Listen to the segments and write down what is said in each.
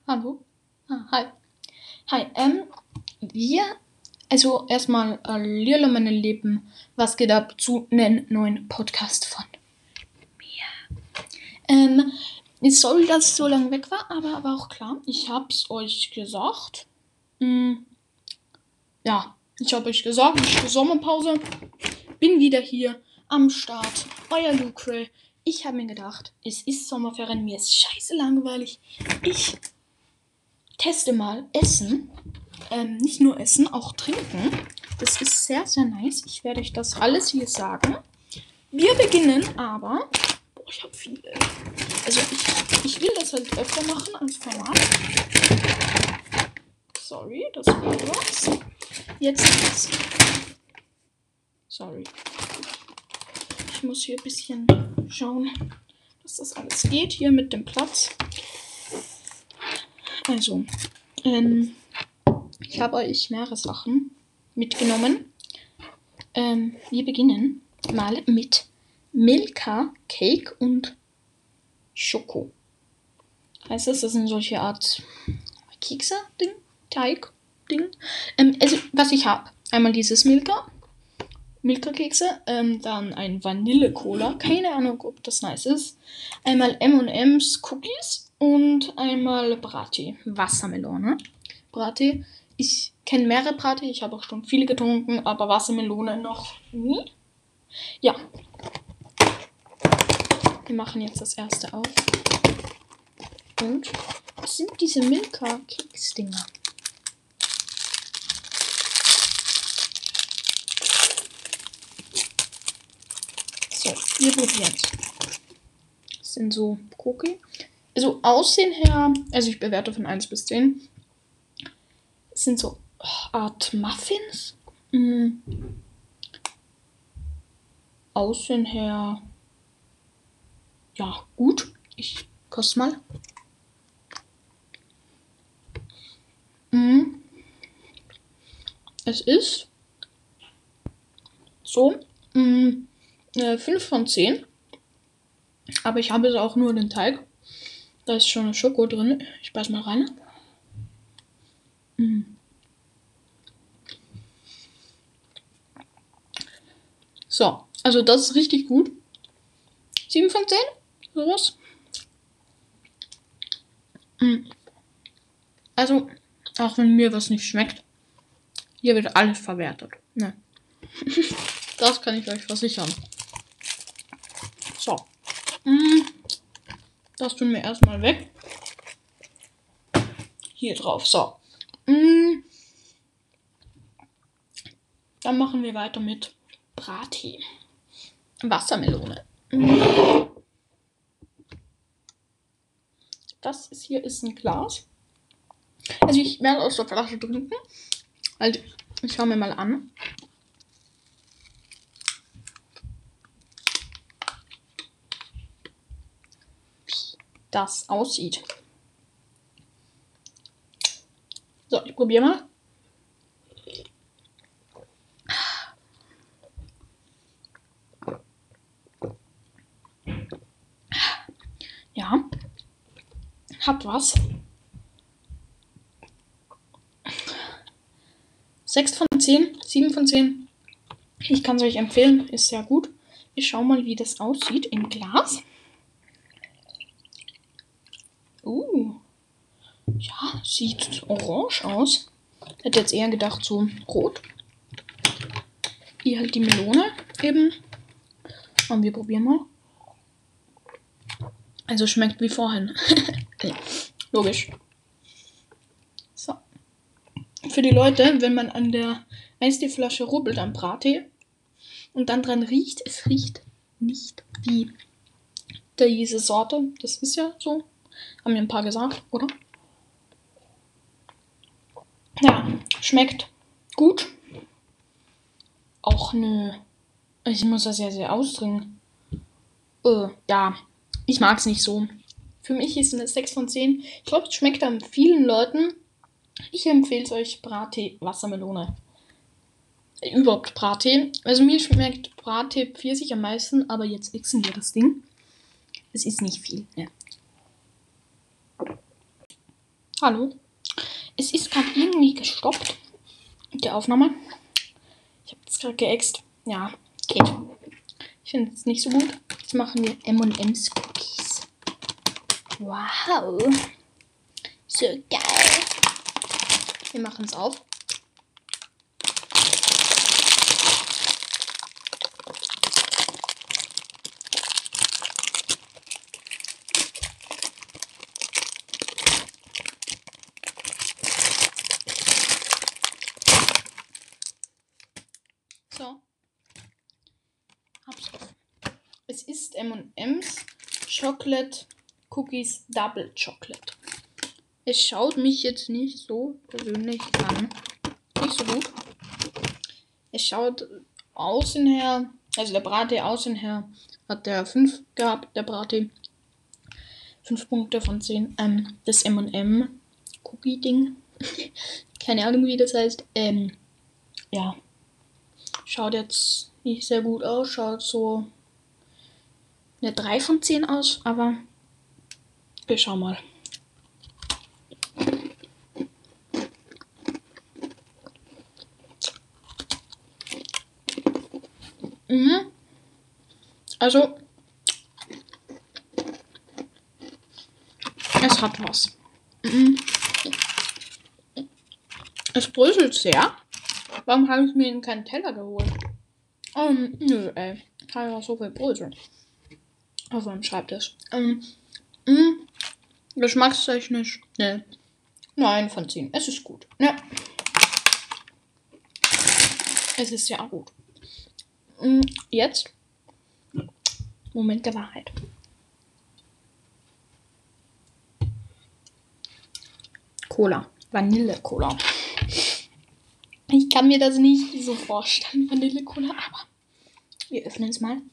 Hallo? Hi. Hi, also erstmal, Lila, meine Lieben, was geht ab zu einem neuen Podcast von mir? Sorry, dass ich so lange weg war, aber war auch klar, ich hab's euch gesagt. Ja, ich hab euch gesagt, ich für Sommerpause bin wieder hier am Start. Euer Lucre. Ich habe mir gedacht, es ist Sommerferien, mir ist scheiße langweilig. Ich teste mal Essen. Nicht nur Essen, auch Trinken. Das ist sehr, sehr nice. Ich werde euch das alles hier sagen. Wir beginnen aber. Boah, ich habe viele. Also ich will das halt öfter machen als Format. Sorry, das war was. Jetzt geht's. Sorry. Ich muss hier ein bisschen schauen, dass das alles geht hier mit dem Platz. Also, ich habe euch mehrere Sachen mitgenommen. Wir beginnen mal mit Milka Cake und Schoko. Heißt das sind solche Art Kekse-Ding, Teig-Ding. Also, was ich habe, einmal dieses Milka-Kekse, dann ein Vanille-Cola, keine Ahnung, ob das nice ist. Einmal M&M's Cookies und einmal Brati, Wassermelone. Brati, ich kenne mehrere Brati, ich habe auch schon viele getrunken, aber Wassermelone noch nie. Ja. Wir machen jetzt das erste auf. Und was sind diese Milka-Keks-Dinger? So, wir probieren es. Das sind so Cookie. Also Aussehen her, also ich bewerte von 1 bis 10. Es sind so Art Muffins. Aussehen her, ja, gut. Ich koste mal. Es ist so 5 von 10. Aber ich habe jetzt auch nur den Teig. Da ist schon eine Schoko drin. Ich beiß mal rein. So, also das ist richtig gut. 7 von 10? Sowas. Also, auch wenn mir was nicht schmeckt, hier wird alles verwertet. Ne. Das kann ich euch versichern. So. Das tun wir erstmal weg. Hier drauf. So. Dann machen wir weiter mit Brati. Wassermelone. Das hier ist ein Glas. Also ich werde aus der Flasche trinken. Also ich schaue mir mal an. Wie das aussieht. So, ich probiere mal. Ja. Hat was. 6 von 10, 7 von 10. Ich kann es euch empfehlen, ist sehr gut. Ich schaue mal, wie das aussieht im Glas. Ja, sieht orange aus. Hätte jetzt eher gedacht, so rot. Hier halt die Melone eben. Und wir probieren mal. Also schmeckt wie vorhin. Logisch. So. Für die Leute, wenn man an der Eistee-Flasche rubbelt am Brattee und dann dran riecht, es riecht nicht wie diese Sorte. Das ist ja so. Haben mir ein paar gesagt, oder? Ja, schmeckt gut. Auch ich muss das ja sehr ausdrücken. Ja, ich mag es nicht so. Für mich ist eine 6 von 10. Ich glaube, es schmeckt an vielen Leuten. Ich empfehle es euch Brattee Wassermelone. Überhaupt Brattee. Also mir schmeckt Brattee Pfirsich am meisten, aber jetzt mixen wir das Ding. Es ist nicht viel. Ja. Hallo. Es ist gerade irgendwie gestoppt. Die Aufnahme. Ich habe das gerade geäxt. Ja, geht. Ich finde es nicht so gut. Jetzt machen wir M&M's Cookies. Wow. So geil. Wir machen es auf. So. Hab's offen. Es ist M&M's Chocolate Cookies Double Chocolate. Es schaut mich jetzt nicht so persönlich an. Nicht so gut. Es schaut außen her, also der Brattee außen her hat der 5 gehabt, der Brattee. 5 Punkte von 10. Das M&M Cookie Ding. Keine Ahnung, wie das heißt. Ja. Schaut jetzt nicht sehr gut aus. Schaut so eine 3 von 10 aus, aber wir schauen mal. Also, es hat was. Es bröselt sehr. Warum habe ich mir keinen Teller geholt? Nö, ey. Kann ja so viel Brösel. Auf meinem Schreibtisch. Geschmackstechnisch, ne. 9 von 10. Es ist gut. Ja. Es ist ja gut. Jetzt. Moment der Wahrheit. Cola. Vanille-Cola. Ich kann mir das nicht so vorstellen, Vanille-Cola, aber wir öffnen es mal.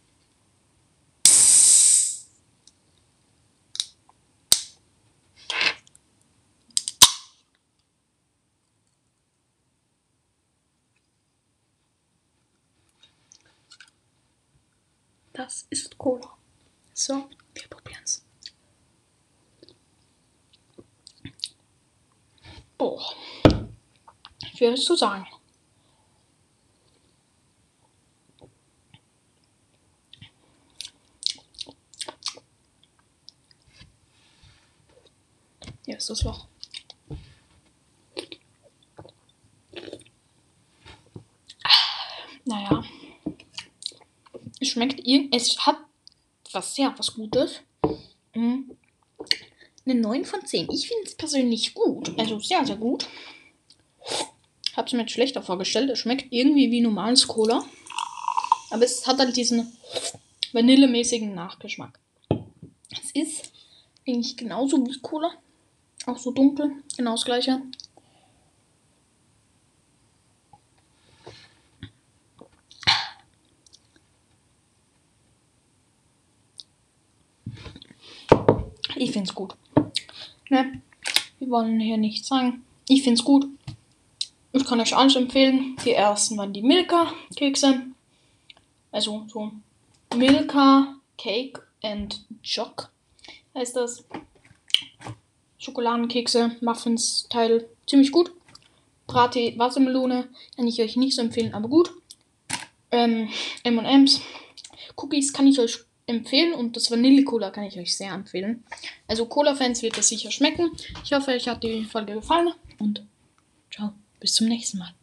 Das ist Cola. So, wir probieren es. Boah. Ich würde es so sagen. Hier ist das Loch. Naja. Es schmeckt es hat was Gutes. Eine 9 von 10. Ich finde es persönlich gut. Also sehr, sehr gut. Habe es mir jetzt schlechter vorgestellt. Es schmeckt irgendwie wie normales Cola. Aber es hat halt diesen vanillemäßigen Nachgeschmack. Es ist eigentlich genauso wie Cola. Auch so dunkel. Genau das gleiche. Ich finde es gut. Ne? Wir wollen hier nichts sagen. Ich finde es gut. Ich kann euch alles empfehlen. Die ersten waren die Milka-Kekse. Also so Milka Cake and Jock heißt das. Schokoladenkekse, Muffins Teil. Ziemlich gut. Brattee Wassermelone kann ich euch nicht so empfehlen, aber gut. M&M's Cookies kann ich euch empfehlen und das Vanille-Cola kann ich euch sehr empfehlen. Also Cola-Fans wird das sicher schmecken. Ich hoffe, euch hat die Folge gefallen und ciao, bis zum nächsten Mal.